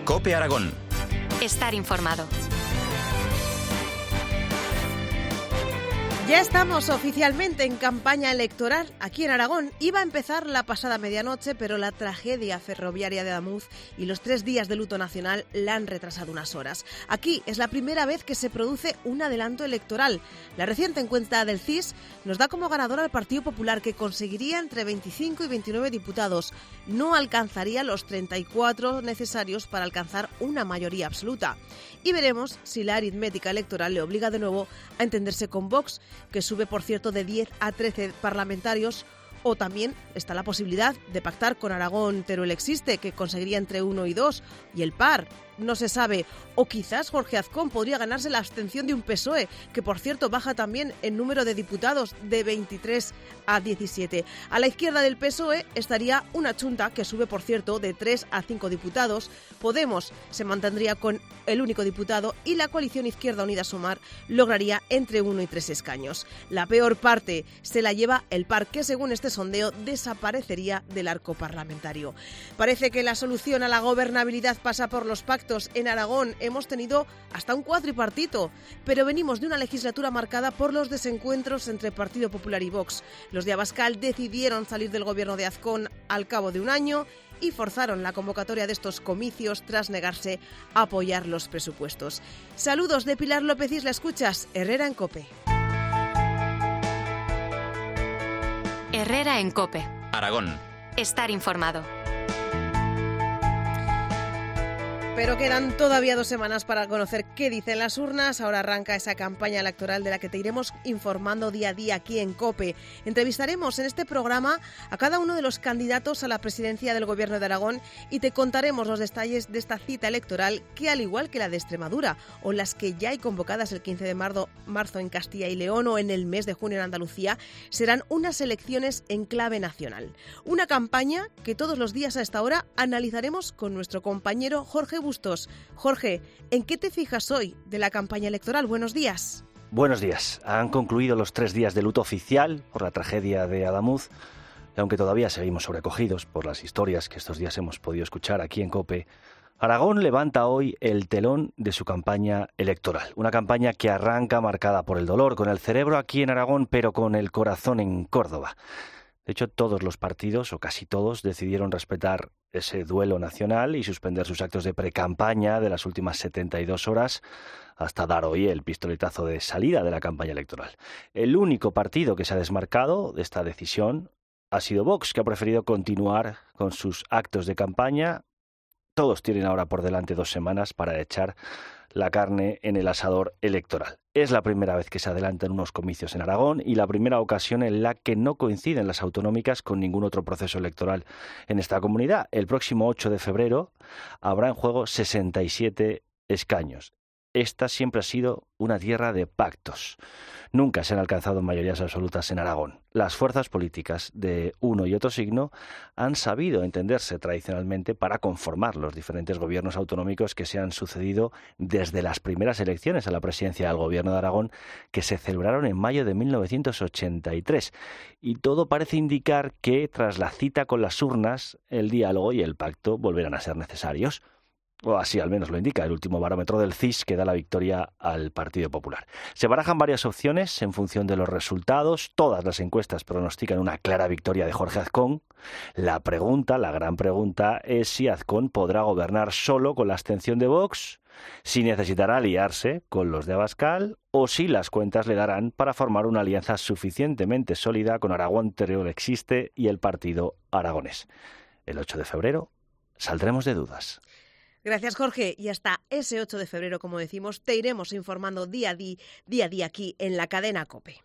COPE Aragón. Estar informado. Ya estamos oficialmente en campaña electoral aquí en Aragón. Iba a empezar la pasada medianoche, pero la tragedia ferroviaria de Adamuz y los 3 días de luto nacional la han retrasado unas horas. Aquí es la primera vez que se produce un adelanto electoral. La reciente encuesta del CIS nos da como ganador al Partido Popular, que conseguiría entre 25 y 29 diputados. No alcanzaría los 34 necesarios para alcanzar una mayoría absoluta. Y veremos si la aritmética electoral le obliga de nuevo a entenderse con Vox, que sube, por cierto, de 10 a 13 parlamentarios, o también está la posibilidad de pactar con Aragón Teruel Existe, que conseguiría entre 1 y 2, y el PAR, no se sabe. O quizás Jorge Azcón podría ganarse la abstención de un PSOE, que por cierto baja también el número de diputados de 23 a 17. A la izquierda del PSOE estaría una Chunta, que sube, por cierto, de 3 a 5 diputados. Podemos se mantendría con el único diputado y la coalición Izquierda Unida Sumar lograría entre 1 y 3 escaños. La peor parte se la lleva el PAR, que según este sondeo desaparecería del arco parlamentario. Parece que la solución a la gobernabilidad pasa por los pactos. En Aragón hemos tenido hasta un cuatripartito, pero venimos de una legislatura marcada por los desencuentros entre Partido Popular y Vox. Los de Abascal decidieron salir del gobierno de Azcón al cabo de un año y forzaron la convocatoria de estos comicios tras negarse a apoyar los presupuestos. Saludos de Pilar López Isla, escuchas Herrera en COPE. Herrera en COPE. Aragón. Estar informado. Pero quedan todavía 2 semanas para conocer qué dicen las urnas. Ahora arranca esa campaña electoral de la que te iremos informando día a día aquí en COPE. Entrevistaremos en este programa a cada uno de los candidatos a la presidencia del Gobierno de Aragón y te contaremos los detalles de esta cita electoral que, al igual que la de Extremadura o las que ya hay convocadas el 15 de marzo en Castilla y León o en el mes de junio en Andalucía, serán unas elecciones en clave nacional. Una campaña que todos los días a esta hora analizaremos con nuestro compañero Jorge Bustos. Jorge, ¿en qué te fijas hoy de la campaña electoral? Buenos días. Buenos días. Han concluido los 3 días de luto oficial por la tragedia de Adamuz, y aunque todavía seguimos sobrecogidos por las historias que estos días hemos podido escuchar aquí en COPE, Aragón levanta hoy el telón de su campaña electoral. Una campaña que arranca marcada por el dolor, con el cerebro aquí en Aragón, pero con el corazón en Córdoba. De hecho, todos los partidos, o casi todos, decidieron respetar ese duelo nacional y suspender sus actos de precampaña de las últimas 72 horas hasta dar hoy el pistoletazo de salida de la campaña electoral. El único partido que se ha desmarcado de esta decisión ha sido Vox, que ha preferido continuar con sus actos de campaña. Todos tienen ahora por delante 2 semanas para echar la carne en el asador electoral. Es la primera vez que se adelantan unos comicios en Aragón y la primera ocasión en la que no coinciden las autonómicas con ningún otro proceso electoral en esta comunidad. El próximo 8 de febrero habrá en juego 67 escaños. Esta siempre ha sido una tierra de pactos. Nunca se han alcanzado mayorías absolutas en Aragón. Las fuerzas políticas de uno y otro signo han sabido entenderse tradicionalmente para conformar los diferentes gobiernos autonómicos que se han sucedido desde las primeras elecciones a la presidencia del Gobierno de Aragón, que se celebraron en mayo de 1983. Y todo parece indicar que, tras la cita con las urnas, el diálogo y el pacto volverán a ser necesarios. O así al menos lo indica el último barómetro del CIS, que da la victoria al Partido Popular. Se barajan varias opciones en función de los resultados. Todas las encuestas pronostican una clara victoria de Jorge Azcón. La gran pregunta, es si Azcón podrá gobernar solo con la abstención de Vox, si necesitará aliarse con los de Abascal o si las cuentas le darán para formar una alianza suficientemente sólida con Aragón Teruel Existe y el Partido Aragonés. El 8 de febrero saldremos de dudas. Gracias, Jorge. Y hasta ese 8 de febrero, como decimos, te iremos informando día a día aquí en la cadena COPE.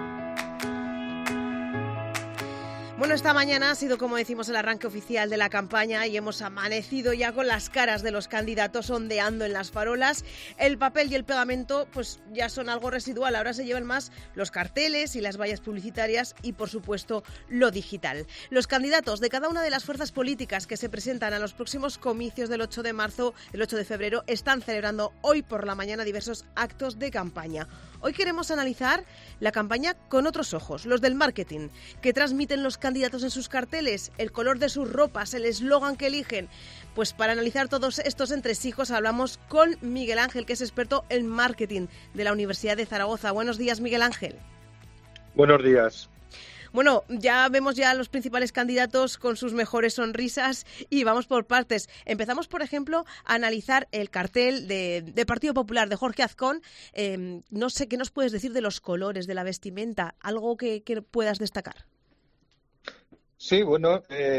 Bueno, esta mañana ha sido, como decimos, el arranque oficial de la campaña y hemos amanecido ya con las caras de los candidatos ondeando en las farolas. El papel y el pegamento pues ya son algo residual. Ahora se llevan más los carteles y las vallas publicitarias y, por supuesto, lo digital. Los candidatos de cada una de las fuerzas políticas que se presentan a los próximos comicios del 8 de febrero, están celebrando hoy por la mañana diversos actos de campaña. Hoy queremos analizar la campaña con otros ojos, los del marketing, que transmiten los candidatos candidatos en sus carteles, el color de sus ropas, el eslogan que eligen. Pues para analizar todos estos entresijos hablamos con Miguel Ángel, que es experto en marketing de la Universidad de Zaragoza. Buenos días, Miguel Ángel. Buenos días. Bueno, ya vemos ya los principales candidatos con sus mejores sonrisas y vamos por partes. Empezamos, por ejemplo, a analizar el cartel del Partido Popular de Jorge Azcón. No sé qué nos puedes decir de los colores, de la vestimenta, algo que puedas destacar. Sí, bueno,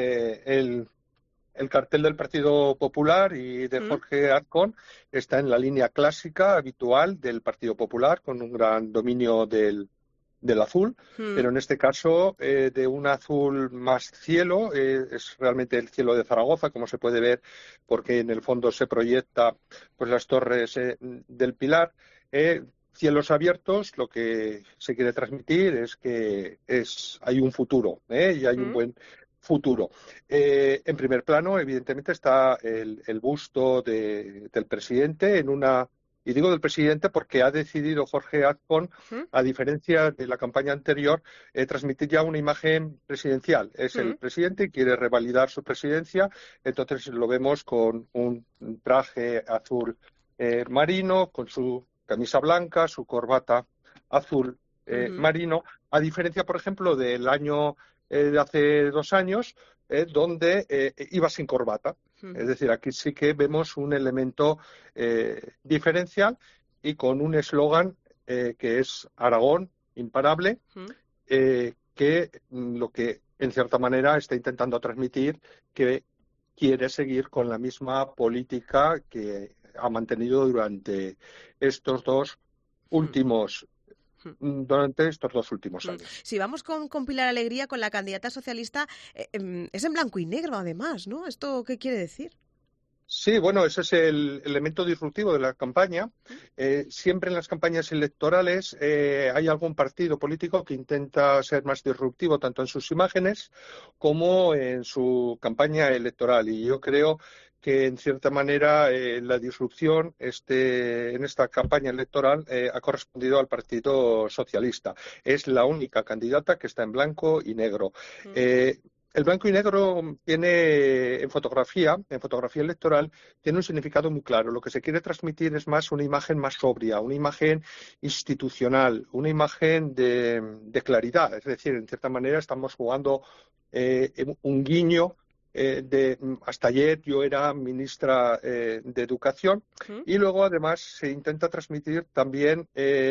el cartel del Partido Popular y de Jorge Azcón está en la línea clásica, habitual del Partido Popular, con un gran dominio del azul, pero en este caso de un azul más cielo, es realmente el cielo de Zaragoza, como se puede ver, porque en el fondo se proyecta pues las torres del Pilar. Cielos abiertos, lo que se quiere transmitir es que hay un futuro, y hay un buen futuro. En primer plano, evidentemente, está el busto del presidente y digo del presidente porque ha decidido Jorge Azcón, a diferencia de la campaña anterior, transmitir ya una imagen presidencial. Es el presidente y quiere revalidar su presidencia, entonces lo vemos con un traje azul marino, con su camisa blanca, su corbata azul marino, a diferencia, por ejemplo, del año de hace 2 años, donde iba sin corbata. Es decir, aquí sí que vemos un elemento diferencial y con un eslogan que es Aragón imparable, que lo que en cierta manera está intentando transmitir que quiere seguir con la misma política que ha mantenido durante estos dos últimos años. Si vamos con Pilar Alegría, con la candidata socialista, es en blanco y negro además, ¿no? ¿Esto qué quiere decir? Sí, bueno, ese es el elemento disruptivo de la campaña. Siempre en las campañas electorales hay algún partido político que intenta ser más disruptivo tanto en sus imágenes como en su campaña electoral. Y yo creo que, en cierta manera, la disrupción en esta campaña electoral ha correspondido al Partido Socialista. Es la única candidata que está en blanco y negro. El blanco y negro tiene, en fotografía electoral, tiene un significado muy claro. Lo que se quiere transmitir es más una imagen más sobria, una imagen institucional, una imagen de claridad. Es decir, en cierta manera estamos jugando un guiño. Hasta ayer yo era ministra de Educación y luego además se intenta transmitir también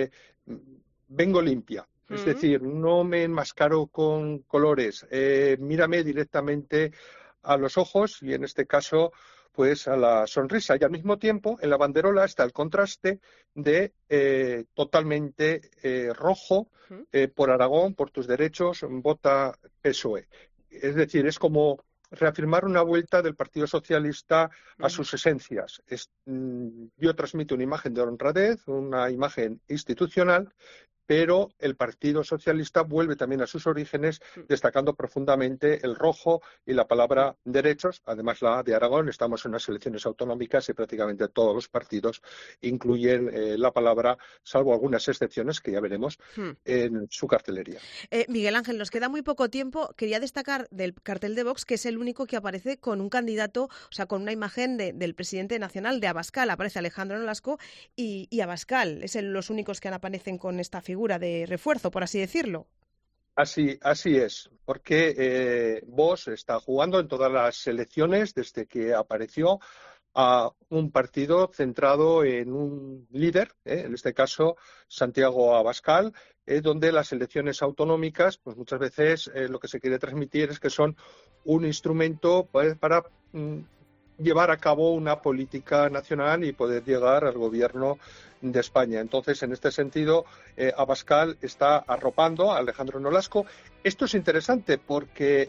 vengo limpia. Es decir, no me enmascaro con colores, mírame directamente a los ojos y en este caso pues a la sonrisa. Y al mismo tiempo en la banderola está el contraste de totalmente rojo, por Aragón, por tus derechos, vota PSOE. Es decir, es como reafirmar una vuelta del Partido Socialista a sus esencias. Yo transmito una imagen de honradez, una imagen institucional, pero el Partido Socialista vuelve también a sus orígenes, destacando profundamente el rojo y la palabra derechos. Además, la de Aragón, estamos en unas elecciones autonómicas y prácticamente todos los partidos incluyen la palabra, salvo algunas excepciones que ya veremos en su cartelería. Miguel Ángel, nos queda muy poco tiempo. Quería destacar del cartel de Vox que es el único que aparece con un candidato, o sea, con una imagen del presidente nacional, de Abascal. Aparece Alejandro Nolasco y Abascal. Es los únicos que aparecen con esta figura de refuerzo, por así decirlo. Así es, porque Vox está jugando en todas las elecciones desde que apareció a un partido centrado en un líder, en este caso Santiago Abascal, donde las elecciones autonómicas, pues muchas veces lo que se quiere transmitir es que son un instrumento para llevar a cabo una política nacional y poder llegar al gobierno de España. Entonces, en este sentido, Abascal está arropando a Alejandro Nolasco. Esto es interesante porque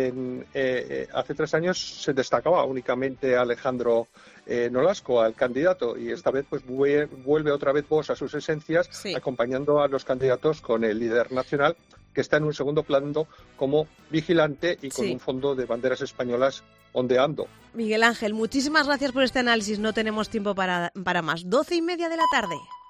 hace 3 años se destacaba únicamente a Alejandro Nolasco, al candidato, y esta vez pues vuelve otra vez Vox a sus esencias, acompañando a los candidatos con el líder nacional, que está en un segundo plano como vigilante y con un fondo de banderas españolas ondeando. Miguel Ángel, muchísimas gracias por este análisis. No tenemos tiempo para más. 12:30 de la tarde.